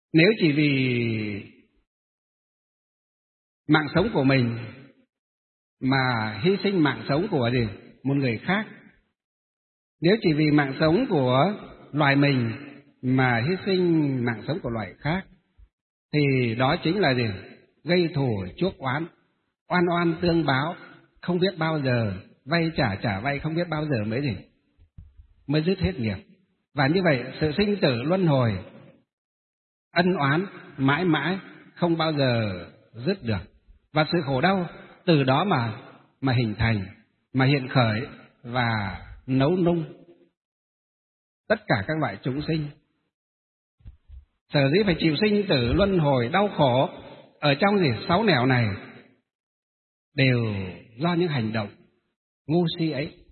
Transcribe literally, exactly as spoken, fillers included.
Nếu chỉ vì mạng sống của mình mà hy sinh mạng sống của gì? Một người khác, nếu chỉ vì mạng sống của loài mình mà hy sinh mạng sống của loài khác, thì đó chính là gì? Gây thù chuốc oán, oan oan tương báo, không biết bao giờ vay trả trả vay, không biết bao giờ mới gì mới dứt hết nghiệp. Và như vậy sự sinh tử luân hồi, ân oán mãi mãi không bao giờ dứt được, và sự khổ đau từ đó mà mà hình thành, mà hiện khởi và nấu nung tất cả các loại chúng sinh. Sở dĩ phải chịu sinh tử luân hồi đau khổ ở trong gì sáu nẻo này đều do những hành động ngu si ấy.